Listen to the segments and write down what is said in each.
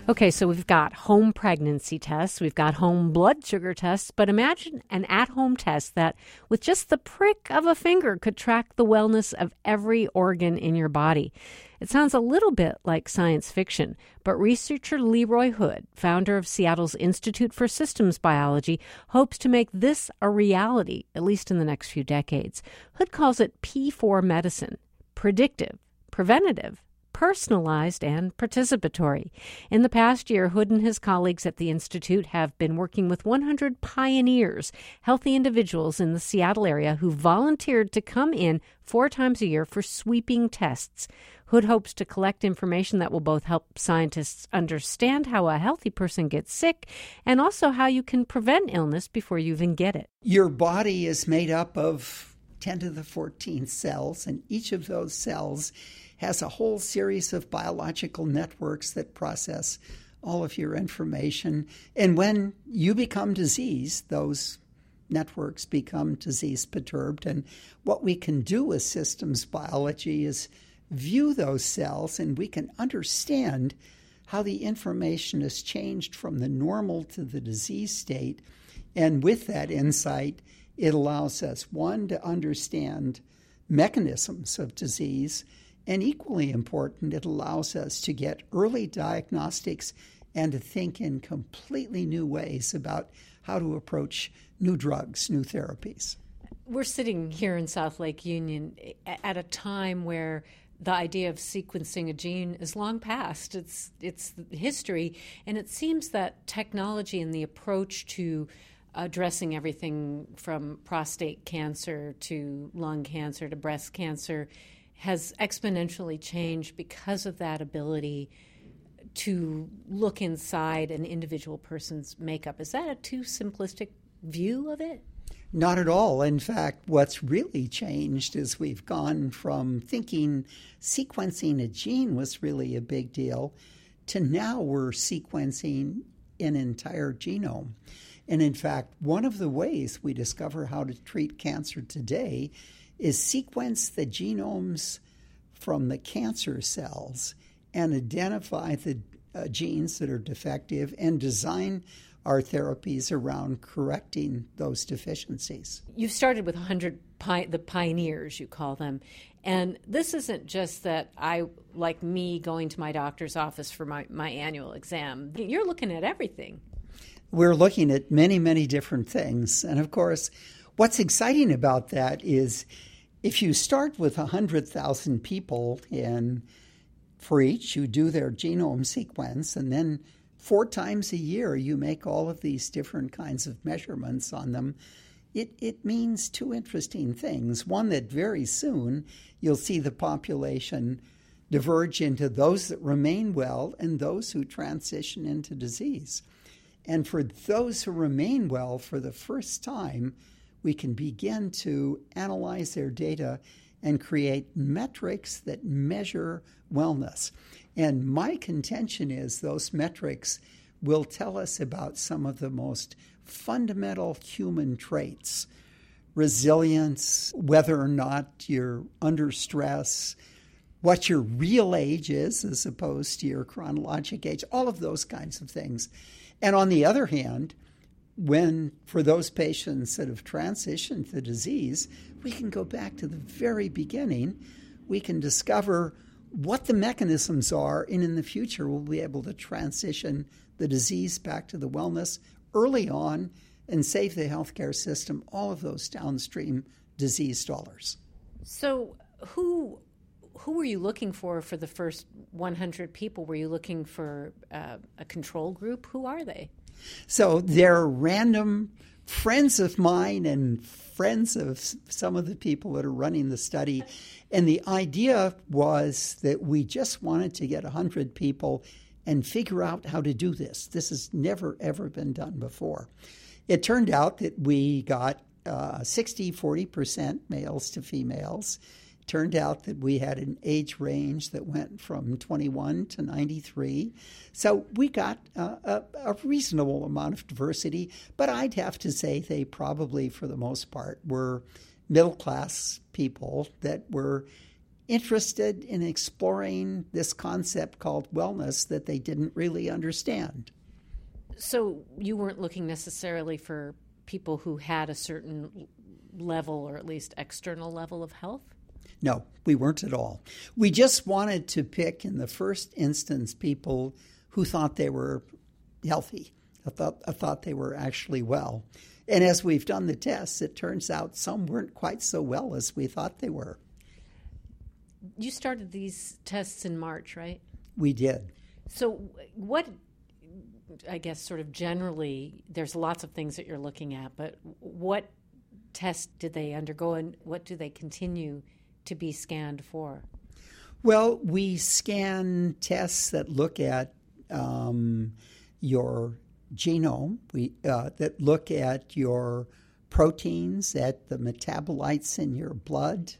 Okay, so we've got home pregnancy tests, we've got home blood sugar tests, but imagine an at-home test that, with just the prick of a finger, could track the wellness of every organ in your body. It sounds a little bit like science fiction, but researcher Leroy Hood, founder of Seattle's Institute for Systems Biology, hopes to make this a reality, at least in the next few decades. Hood calls it P4 medicine: predictive, preventative, personalized, and participatory. In the past year, Hood and his colleagues at the Institute have been working with 100 pioneers, healthy individuals in the Seattle area who volunteered to come in 4 times a year for sweeping tests. Hood hopes to collect information that will both help scientists understand how a healthy person gets sick and also how you can prevent illness before you even get it. Your body is made up of 10 to the 14th cells, and each of those cells has a whole series of biological networks that process all of your information. And when you become diseased, those networks become disease perturbed. And what we can do with systems biology is view those cells, and we can understand how the information has changed from the normal to the disease state. And with that insight, it allows us, one, to understand mechanisms of disease, and equally important, it allows us to get early diagnostics and to think in completely new ways about how to approach new drugs, new therapies. We're sitting here in South Lake Union at a time where the idea of sequencing a gene is long past. It's history, and it seems that technology and the approach to addressing everything from prostate cancer to lung cancer to breast cancer has exponentially changed because of that ability to look inside an individual person's makeup. Is that a too simplistic view of it? Not at all. In fact, what's really changed is we've gone from thinking sequencing a gene was really a big deal to now we're sequencing an entire genome. And in fact, one of the ways we discover how to treat cancer today is sequence the genomes from the cancer cells and identify the genes that are defective and design our therapies around correcting those deficiencies. You've started with 100 the pioneers, you call them. And this isn't just that I, like me, going to my doctor's office for my annual exam. You're looking at everything. We're looking at many, many different things. And of course, what's exciting about that is if you start with 100,000 people, and for each you do their genome sequence, and then 4 times a year you make all of these different kinds of measurements on them, it means 2 interesting things. One, that very soon you'll see the population diverge into those that remain well and those who transition into disease. And for those who remain well, for the first time, we can begin to analyze their data and create metrics that measure wellness. And my contention is those metrics will tell us about some of the most fundamental human traits: resilience, whether or not you're under stress, what your real age is as opposed to your chronologic age, all of those kinds of things. And on the other hand, when for those patients that have transitioned the disease, we can go back to the very beginning. We can discover what the mechanisms are, and in the future we'll be able to transition the disease back to the wellness early on and save the healthcare system all of those downstream disease dollars. So who were you looking for the first 100 people? Were you looking for a control group? Who are they? So they're random friends of mine and friends of some of the people that are running the study. And the idea was that we just wanted to get 100 people and figure out how to do this. This has never, ever been done before. It turned out that we got 40% males to females. Turned out that we had an age range that went from 21 to 93. So we got a reasonable amount of diversity, but I'd have to say they probably, for the most part, were middle-class people that were interested in exploring this concept called wellness that they didn't really understand. So you weren't looking necessarily for people who had a certain level, or at least external level of health? No, we weren't at all. We just wanted to pick, in the first instance, people who thought they were healthy, thought they were actually well. And as we've done the tests, it turns out some weren't quite so well as we thought they were. You started these tests in March, right? We did. So what, I guess sort of generally, there's lots of things that you're looking at, but what tests did they undergo and what do they continue to be scanned for? Well, we scan tests that look at your genome, that look at your proteins, at the metabolites in your blood,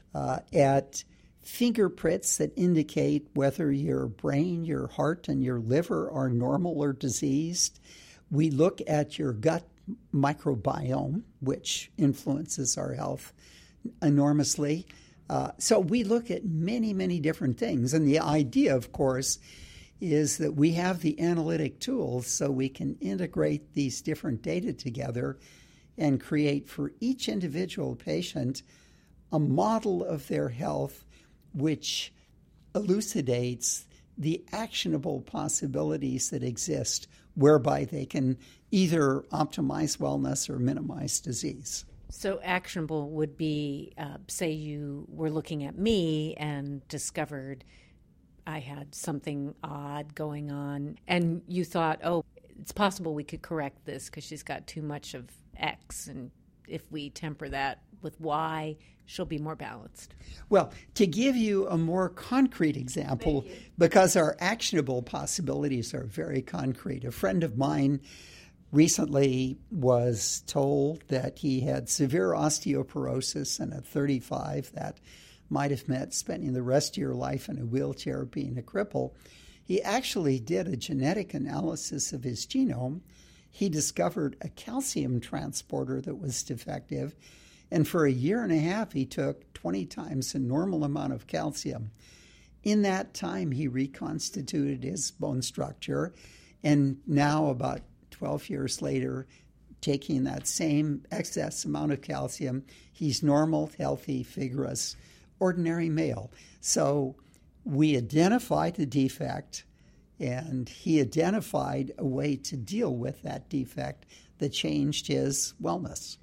at fingerprints that indicate whether your brain, your heart, and your liver are normal or diseased. We look at your gut microbiome, which influences our health enormously. So we look at many, many different things. And the idea, of course, is that we have the analytic tools so we can integrate these different data together and create for each individual patient a model of their health which elucidates the actionable possibilities that exist whereby they can either optimize wellness or minimize disease. So actionable would be, say you were looking at me and discovered I had something odd going on, and you thought, oh, it's possible we could correct this because she's got too much of X, and if we temper that with Y, she'll be more balanced. Well, to give you a more concrete example, because our actionable possibilities are very concrete, a friend of mine recently was told that he had severe osteoporosis, and at 35 that might have meant spending the rest of your life in a wheelchair being a cripple. He actually did a genetic analysis of his genome. He discovered a calcium transporter that was defective, and for a year and a half he took 20 times the normal amount of calcium. In that time he reconstituted his bone structure, and now about 12 years later, taking that same excess amount of calcium, he's normal, healthy, vigorous, ordinary male. So we identified the defect, and he identified a way to deal with that defect that changed his wellness.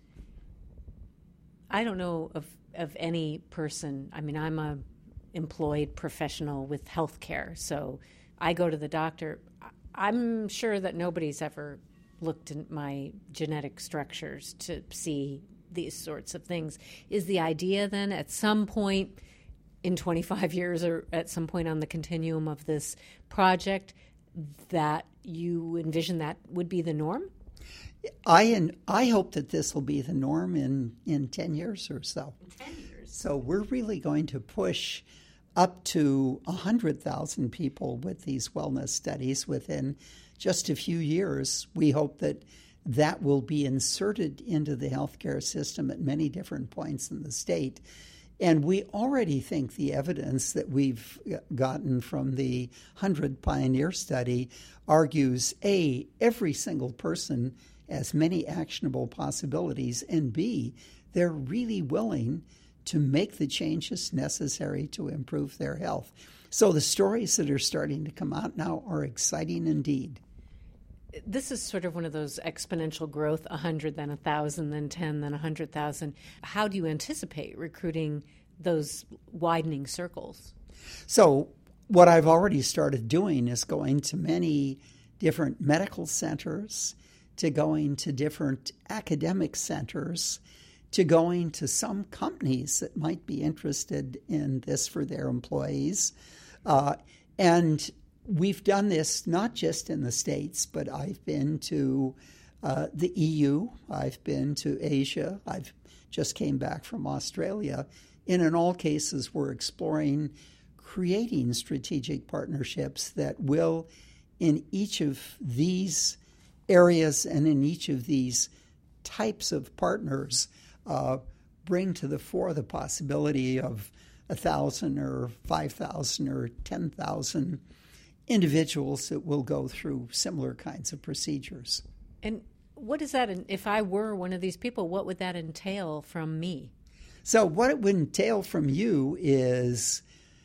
I don't know of any person. I mean, I'm a employed professional with healthcare, so I go to the doctor. I'm sure that nobody's ever looked at my genetic structures to see these sorts of things. Is the idea then at some point in 25 years or at some point on the continuum of this project that you envision that would be the norm? I hope that this will be the norm in 10 years or so. 10 years. So we're really going to push up to 100,000 people with these wellness studies within just a few years. We hope that that will be inserted into the healthcare system at many different points in the state. And we already think the evidence that we've gotten from the 100 Pioneer study argues, A, every single person has many actionable possibilities, and B, they're really willing to make the changes necessary to improve their health. So the stories that are starting to come out now are exciting indeed. This is sort of one of those exponential growth, 100, then 1,000, then 10, then 100,000. How do you anticipate recruiting those widening circles? So what I've already started doing is going to many different medical centers, to going to different academic centers, to going to some companies that might be interested in this for their employees. And we've done this not just in the States, but I've been to the EU, I've been to Asia, I've just came back from Australia. And in all cases, we're exploring creating strategic partnerships that will, in each of these areas and in each of these types of partners, bring to the fore the possibility of 1,000 or 5,000 or 10,000 individuals that will go through similar kinds of procedures. And what is that? If I were one of these people, what would that entail from me? So what it would entail from you is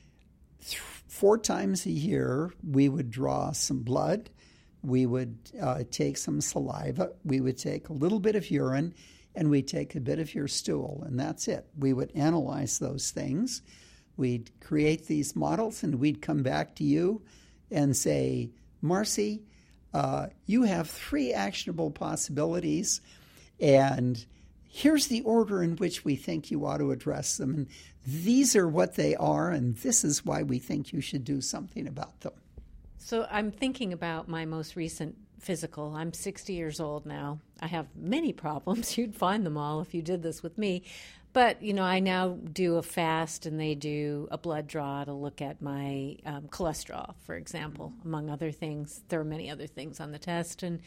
4 times a year, we would draw some blood, we would take some saliva, we would take a little bit of urine, and we'd take a bit of your stool, and that's it. We would analyze those things. We'd create these models, and we'd come back to you and say, Marcy, you have 3 actionable possibilities, and here's the order in which we think you ought to address them. And these are what they are, and this is why we think you should do something about them. So I'm thinking about my most recent physical. I'm 60 years old now. I have many problems. You'd find them all if you did this with me. But, I now do a fast, and they do a blood draw to look at my cholesterol, for example, among other things. There are many other things on the test. And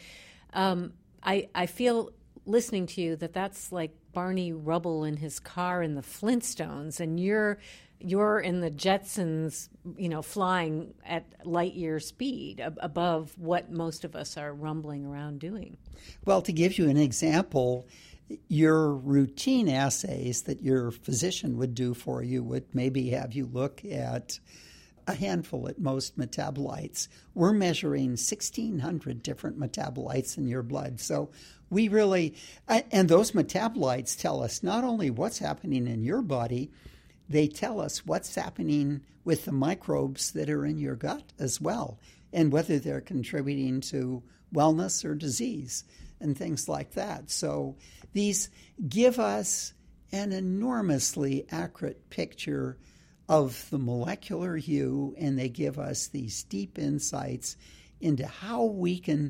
I feel, listening to you, that's like Barney Rubble in his car in the Flintstones, and you're in the Jetsons, flying at light year speed above what most of us are rumbling around doing. Well, to give you an example, your routine assays that your physician would do for you would maybe have you look at a handful at most metabolites. We're measuring 1,600 different metabolites in your blood. So we really, and those metabolites tell us not only what's happening in your body, they tell us what's happening with the microbes that are in your gut as well, and whether they're contributing to wellness or disease and things like that. So these give us an enormously accurate picture of the molecular you, and they give us these deep insights into how we can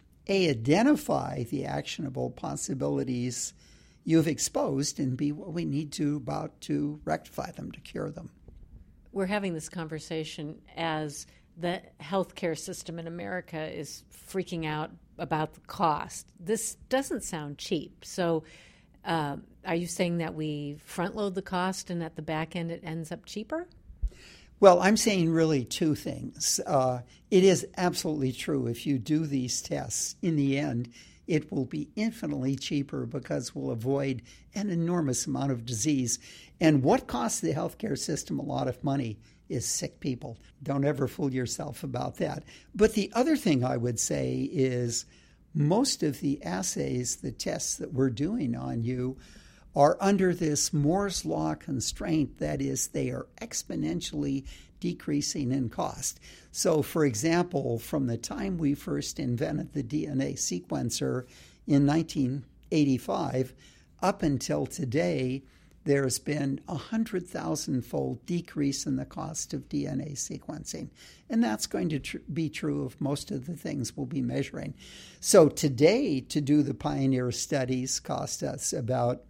identify the actionable possibilities you've exposed, and B, what we need to rectify them, to cure them. We're having this conversation as the healthcare system in America is freaking out about the cost. This doesn't sound cheap. So are you saying that we front load the cost and at the back end it ends up cheaper? Well, I'm saying really 2 things. It is absolutely true. If you do these tests, in the end, it will be infinitely cheaper because we'll avoid an enormous amount of disease. And what costs the healthcare system a lot of money is sick people. Don't ever fool yourself about that. But the other thing I would say is most of the assays, the tests that we're doing on you, are under this Moore's Law constraint. That is, they are exponentially decreasing in cost. So, for example, from the time we first invented the DNA sequencer in 1985 up until today, there's been 100,000-fold decrease in the cost of DNA sequencing. And that's going to be true of most of the things we'll be measuring. So today, to do the Pioneer studies cost us about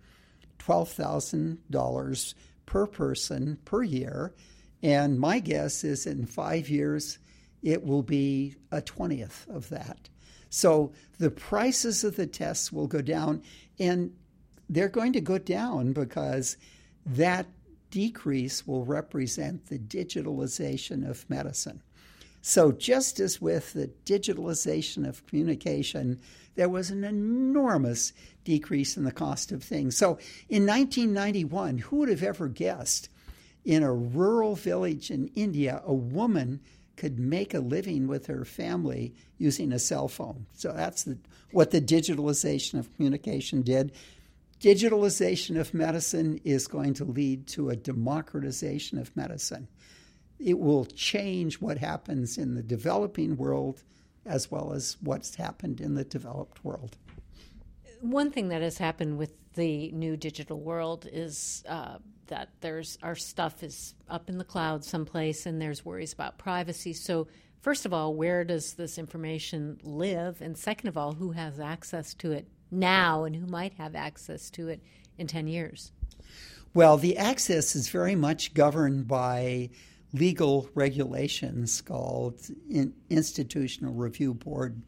$12,000 per person per year. And my guess is in 5 years, it will be a 20th of that. So the prices of the tests will go down, and they're going to go down because that decrease will represent the digitalization of medicine. So just as with the digitalization of communication, there was an enormous decrease in the cost of things. So in 1991, who would have ever guessed in a rural village in India, a woman could make a living with her family using a cell phone? So that's what the digitalization of communication did. Digitalization of medicine is going to lead to a democratization of medicine. It will change what happens in the developing world as well as what's happened in the developed world. One thing that has happened with the new digital world is that our stuff is up in the cloud someplace, and there's worries about privacy. So first of all, where does this information live? And second of all, who has access to it now and who might have access to it in 10 years? Well, the access is very much governed by legal regulations called Institutional Review Board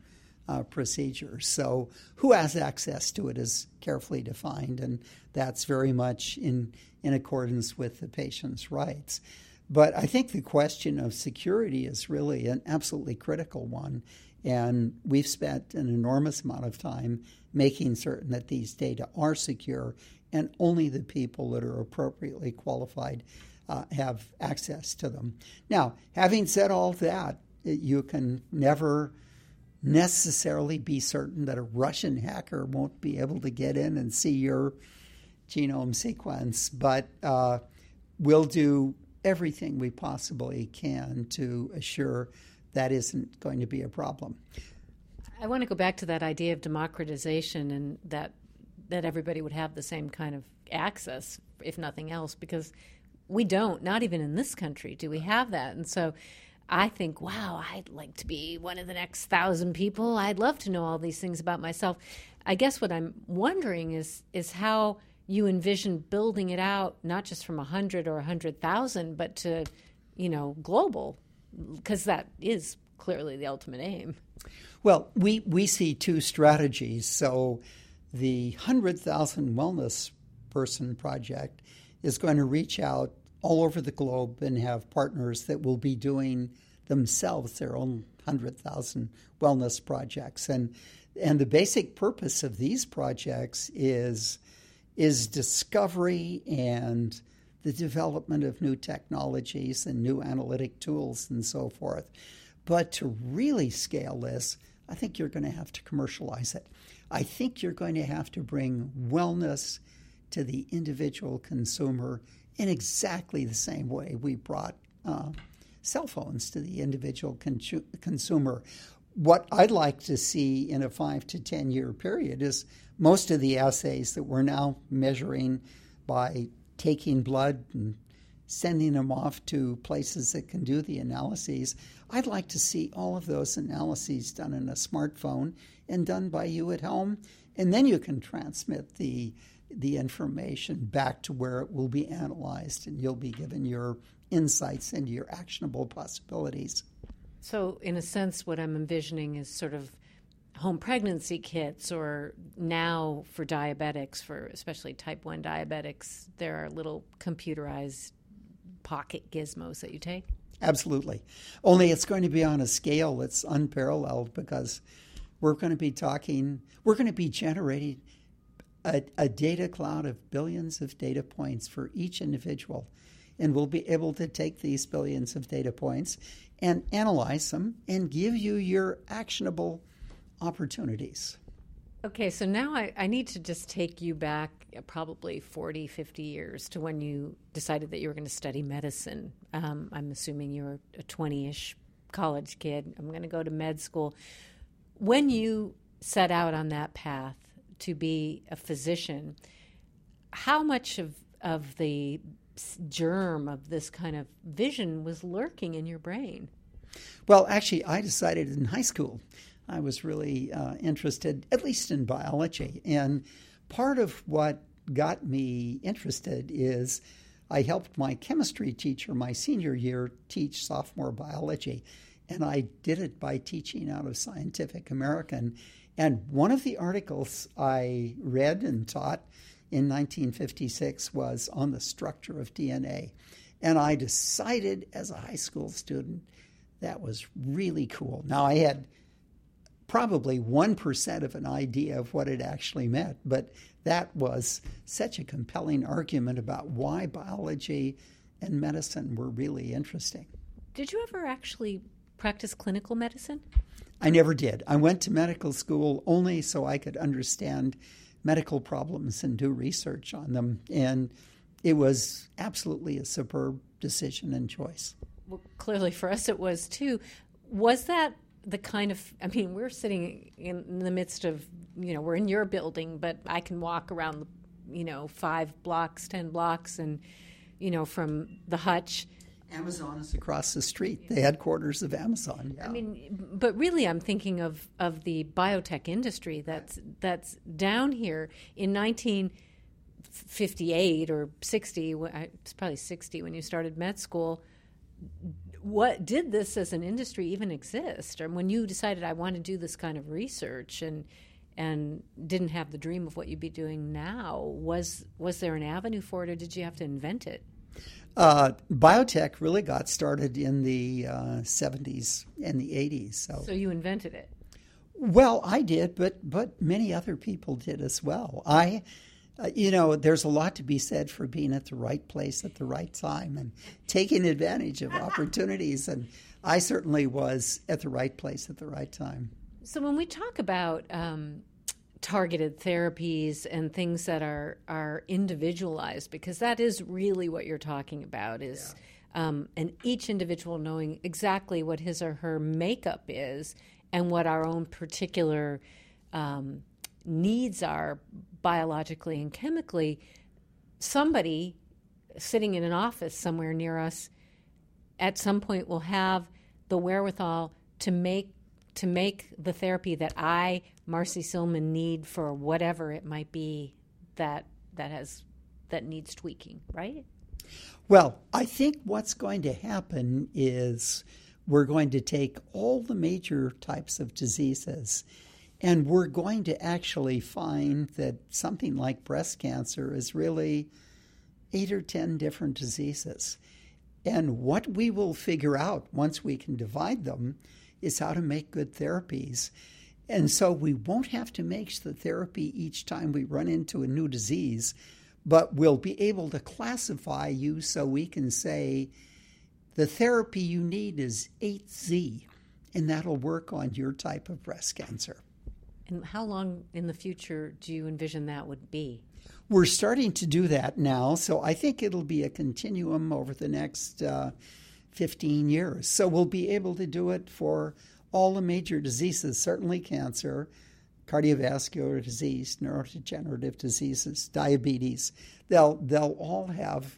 procedures. So who has access to it is carefully defined, and that's very much in accordance with the patient's rights. But I think the question of security is really an absolutely critical one, and we've spent an enormous amount of time making certain that these data are secure and only the people that are appropriately qualified have access to them. Now, having said all that, you can never necessarily be certain that a Russian hacker won't be able to get in and see your genome sequence, but we'll do everything we possibly can to assure that isn't going to be a problem. I want to go back to that idea of democratization and that everybody would have the same kind of access, if nothing else, because we don't, not even in this country, do we have that. And so I think, wow, I'd like to be one of the next 1,000 people. I'd love to know all these things about myself. I guess what I'm wondering is how you envision building it out, not just from 100 or 100,000, but to, global, because that is clearly the ultimate aim. Well, we see two strategies. So the 100,000 Wellness Person Project is going to reach out all over the globe and have partners that will be doing themselves their own 100,000 wellness projects. And the basic purpose of these projects is discovery and the development of new technologies and new analytic tools and so forth. But to really scale this, I think you're going to have to commercialize it. I think you're going to have to bring wellness to the individual consumer in exactly the same way we brought cell phones to the individual consumer. What I'd like to see in a 5 to 10 year period is most of the assays that we're now measuring by taking blood and sending them off to places that can do the analyses. I'd like to see all of those analyses done in a smartphone and done by you at home, and then you can transmit the information back to where it will be analyzed, and you'll be given your insights into your actionable possibilities. So in a sense, what I'm envisioning is sort of home pregnancy kits, or now for diabetics, for especially type 1 diabetics, there are little computerized pocket gizmos that you take? Absolutely. Only it's going to be on a scale that's unparalleled, because we're going to be generating a data cloud of billions of data points for each individual. And we'll be able to take these billions of data points and analyze them and give you your actionable opportunities. Okay, so now I need to just take you back probably 40, 50 years to when you decided that you were going to study medicine. I'm assuming you were a 20-ish college kid. I'm going to go to med school. When you set out on that path to be a physician, how much of the germ of this kind of vision was lurking in your brain? Well, actually, I decided in high school I was really interested, at least in biology. And part of what got me interested is I helped my chemistry teacher my senior year teach sophomore biology. And I did it by teaching out of Scientific American. And one of the articles I read and taught in 1956 was on the structure of DNA. And I decided as a high school student that was really cool. Now, I had probably 1% of an idea of what it actually meant, but that was such a compelling argument about why biology and medicine were really interesting. Did you ever actually practice clinical medicine? I never did. I went to medical school only so I could understand medical problems and do research on them, and it was absolutely a superb decision and choice. Well, clearly for us it was too. Was that the kind of, we're sitting in the midst of, we're in your building, but I can walk around, 5 blocks, 10 blocks, and, from the Hutch. Amazon is across the street, the headquarters of Amazon. Yeah. But really I'm thinking of the biotech industry that's down here in 1958 or 60, it's probably 60 when you started med school. what did this as an industry even exist? Or when you decided I want to do this kind of research and didn't have the dream of what you'd be doing now, was there an avenue for it, or did you have to invent it? Biotech really got started in the 70s and the 80s. So you invented it? Well, I did, but many other people did as well. There's a lot to be said for being at the right place at the right time and taking advantage of opportunities. And I certainly was at the right place at the right time. So when we talk about targeted therapies and things that are individualized, because that is really what you're talking about, is and each individual knowing exactly what his or her makeup is and what our own particular needs are biologically and chemically. Somebody sitting in an office somewhere near us at some point will have the wherewithal to make the therapy that I, Marcy Silman, need for whatever it might be that needs tweaking, right? Well, I think what's going to happen is we're going to take all the major types of diseases, and we're going to actually find that something like breast cancer is really 8 or 10 different diseases. And what we will figure out once we can divide them is how to make good therapies. And so we won't have to make the therapy each time we run into a new disease, but we'll be able to classify you so we can say the therapy you need is 8Z, and that'll work on your type of breast cancer. And how long in the future do you envision that would be? We're starting to do that now, so I think it'll be a continuum over the next 15 years. So we'll be able to do it for all the major diseases, certainly cancer, cardiovascular disease, neurodegenerative diseases, diabetes. They'll all have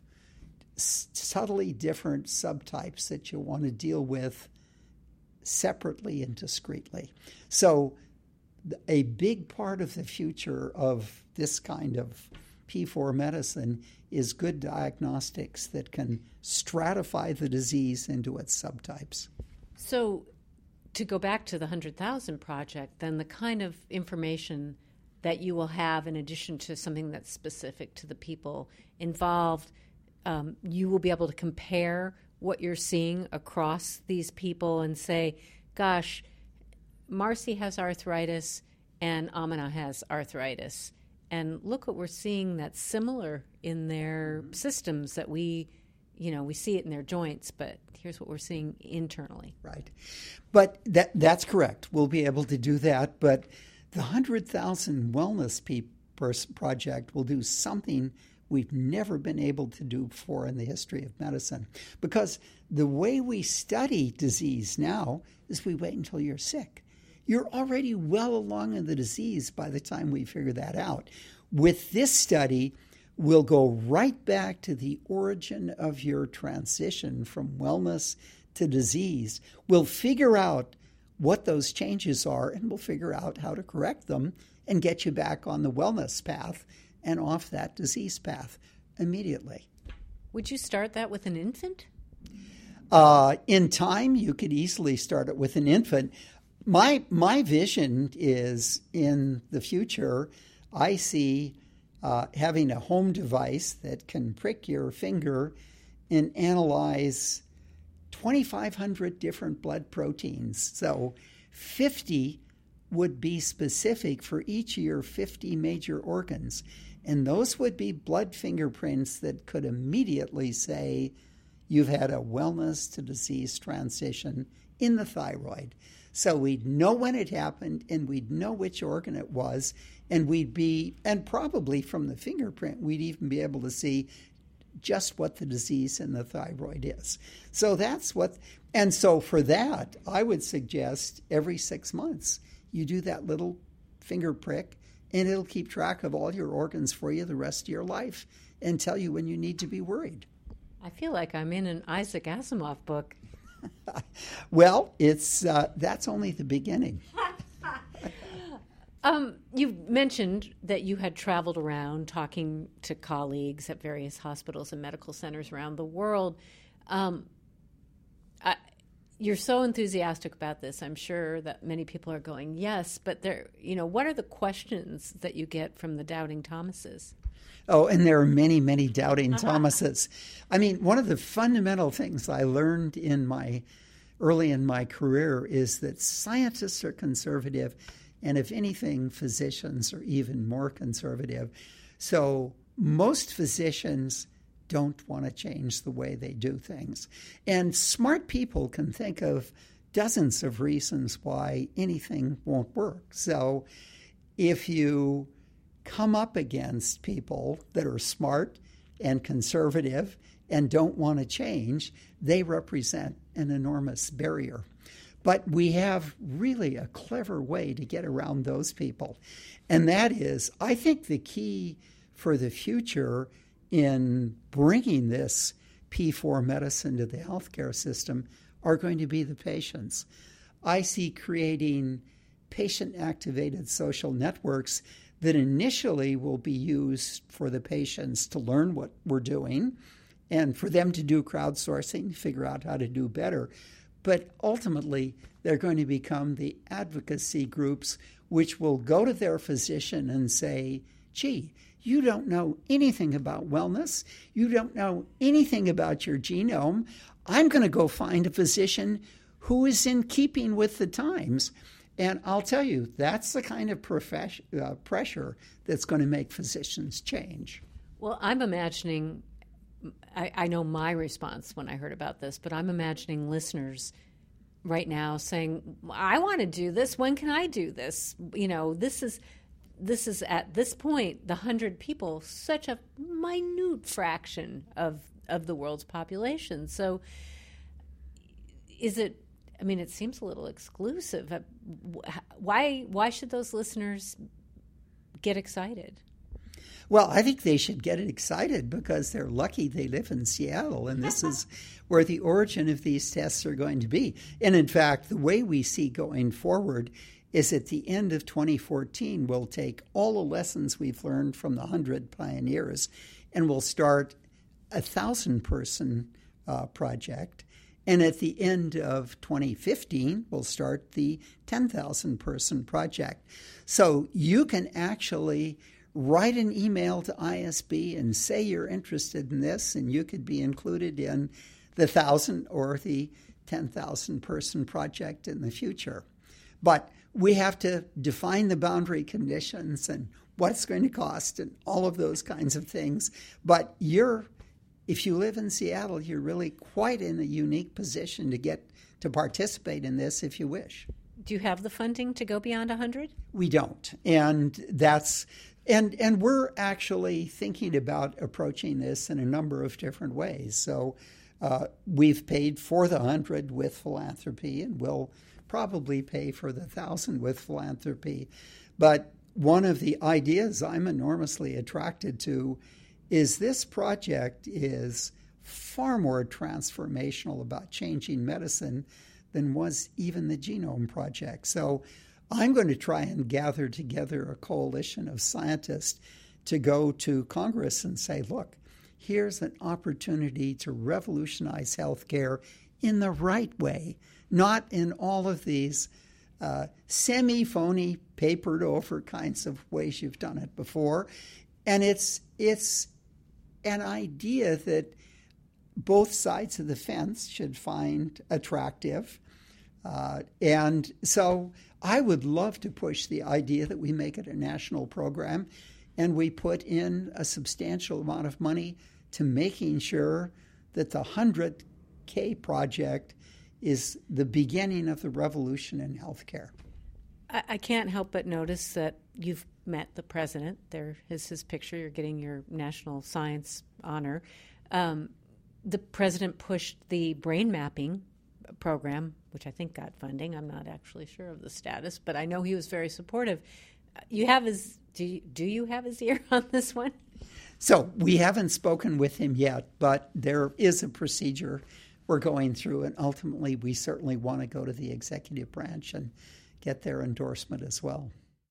subtly different subtypes that you want to deal with separately and discreetly. So a big part of the future of this kind of P4 medicine is good diagnostics that can stratify the disease into its subtypes. So to go back to the 100,000 Project, then the kind of information that you will have in addition to something that's specific to the people involved, you will be able to compare what you're seeing across these people and say, gosh, Marcy has arthritis and Amina has arthritis. And look what we're seeing that's similar in their systems that we see it in their joints, but here's what we're seeing internally. Right. But that's correct. We'll be able to do that. But the 100,000 Wellness Project will do something we've never been able to do before in the history of medicine. Because the way we study disease now is we wait until you're sick. You're already well along in the disease by the time we figure that out. With this study, we'll go right back to the origin of your transition from wellness to disease. We'll figure out what those changes are, and we'll figure out how to correct them and get you back on the wellness path and off that disease path immediately. Would you start that with an infant? In time, you could easily start it with an infant. My vision is in the future, I see having a home device that can prick your finger and analyze 2,500 different blood proteins. So 50 would be specific for each of your 50 major organs. And those would be blood fingerprints that could immediately say you've had a wellness to disease transition in the thyroid. So we'd know when it happened, and we'd know which organ it was, and and probably from the fingerprint, we'd even be able to see just what the disease in the thyroid is. So so for that, I would suggest every 6 months you do that little finger prick, and it'll keep track of all your organs for you the rest of your life and tell you when you need to be worried. I feel like I'm in an Isaac Asimov book. Well, that's only the beginning. You mentioned that you had traveled around talking to colleagues at various hospitals and medical centers around the world. You're so enthusiastic about this. I'm sure that many people are going, yes, but what are the questions that you get from the doubting Thomases? Oh, and there are many, many doubting Thomases. I mean, one of the fundamental things I learned early in my career is that scientists are conservative, and if anything, physicians are even more conservative. So most physicians don't want to change the way they do things. And smart people can think of dozens of reasons why anything won't work. So if you come up against people that are smart and conservative and don't want to change, they represent an enormous barrier. But we have really a clever way to get around those people. And that is, I think the key for the future in bringing this P4 medicine to the healthcare system are going to be the patients. I see creating patient-activated social networks that initially will be used for the patients to learn what we're doing and for them to do crowdsourcing, figure out how to do better. But ultimately, they're going to become the advocacy groups which will go to their physician and say, gee, you don't know anything about wellness. You don't know anything about your genome. I'm going to go find a physician who is in keeping with the times. And I'll tell you, that's the kind of pressure that's going to make physicians change. Well, I'm imagining, I know my response when I heard about this, but I'm imagining listeners right now saying, I want to do this. When can I do this? This is at this point, the 100 people, such a minute fraction of the world's population. So it seems a little exclusive. Why should those listeners get excited? Well, I think they should get excited because they're lucky they live in Seattle, and this is where the origin of these tests are going to be. And in fact, the way we see going forward is at the end of 2014, we'll take all the lessons we've learned from the 100 pioneers, and we'll start a 1,000-person project. And at the end of 2015, we'll start the 10,000-person project. So you can actually write an email to ISB and say you're interested in this, and you could be included in the 1,000 or the 10,000-person project in the future. But we have to define the boundary conditions and what it's going to cost and all of those kinds of things. But if you live in Seattle, you're really quite in a unique position to get to participate in this if you wish. Do you have the funding to go beyond 100? We don't. And we're actually thinking about approaching this in a number of different ways. So we've paid for the 100 with philanthropy, and we'll probably pay for the 1,000 with philanthropy. But one of the ideas I'm enormously attracted to is this project is far more transformational about changing medicine than was even the Genome Project. So I'm going to try and gather together a coalition of scientists to go to Congress and say, look, here's an opportunity to revolutionize healthcare in the right way, not in all of these semi-phony, papered-over kinds of ways you've done it before. And it's an idea that both sides of the fence should find attractive. And so I would love to push the idea that we make it a national program and we put in a substantial amount of money to making sure that the 100K project is the beginning of the revolution in healthcare. I can't help but notice that you've met the president. There is his picture. You're getting your National Science honor. The president pushed the brain mapping program, which I think got funding. I'm not actually sure of the status, but I know he was very supportive. You have his. Do you have his ear on this one? So we haven't spoken with him yet, but there is a procedure we're going through, and ultimately we certainly want to go to the executive branch and get their endorsement as well.